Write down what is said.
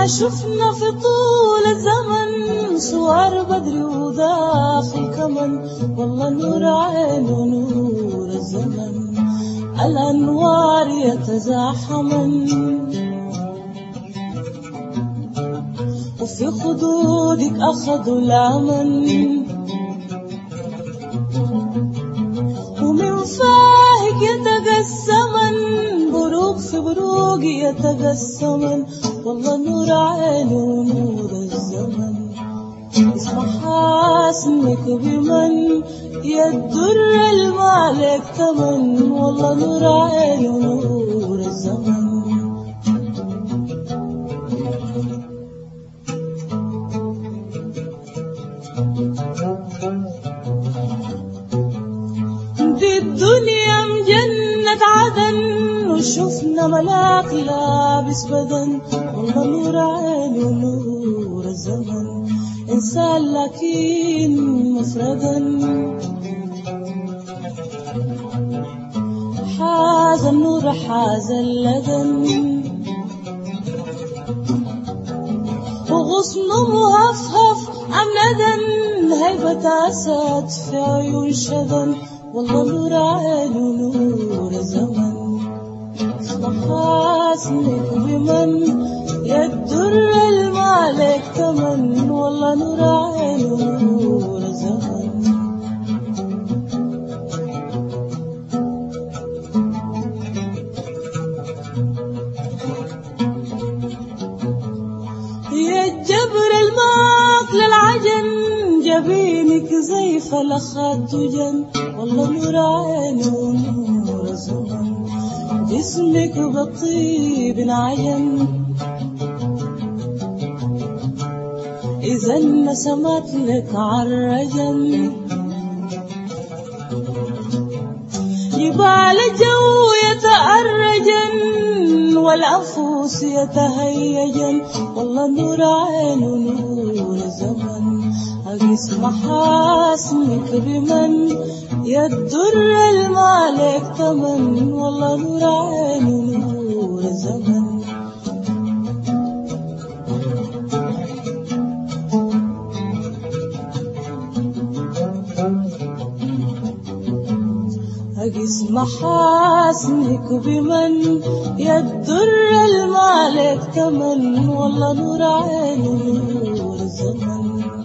شفنا في طول الزمن صور بدري وداخل كمن، والله نور عين ونور الزمن الأنوار يتزاحمن، وفي خدودك أخذوا العمن، ومن فاهك يتقسمن بروق في بروق يتقسمن، والله نور عين ونور الزمن اسمع حاسنك بمن يدر المالك تمن، والله نور عين ونور الزمن. دي الدنيا مجنة عدن وشفنا ملاك لابس بدن، والله نور عين ونور الزمن إنسان لكن مفردا، حاز النور حاز اللدن، وغصنه مهفهف عم ندن هيبة أسد في عيون شذن، والله نور عين ونور الزمن اسمع حاسنك بمن يدر المالك تمن، والله نور عين ونور الزمن. يا الجبر الماك للعجن جبينك زي فلخات جن، والله نور عين ونور الزمن جسمك بالطيب انعجن، إذا نسمت لك عالرجن جبال الجو يتأرجن والأنفس يتهيجن، والله نور عين ونور الزمن أقيس محاسنك بمن يدر المالك تمن، والله نور عين ونور الزمن. أقيس محاسنك بمن يدر المالك تمن، والله نور عين ونور الزمن.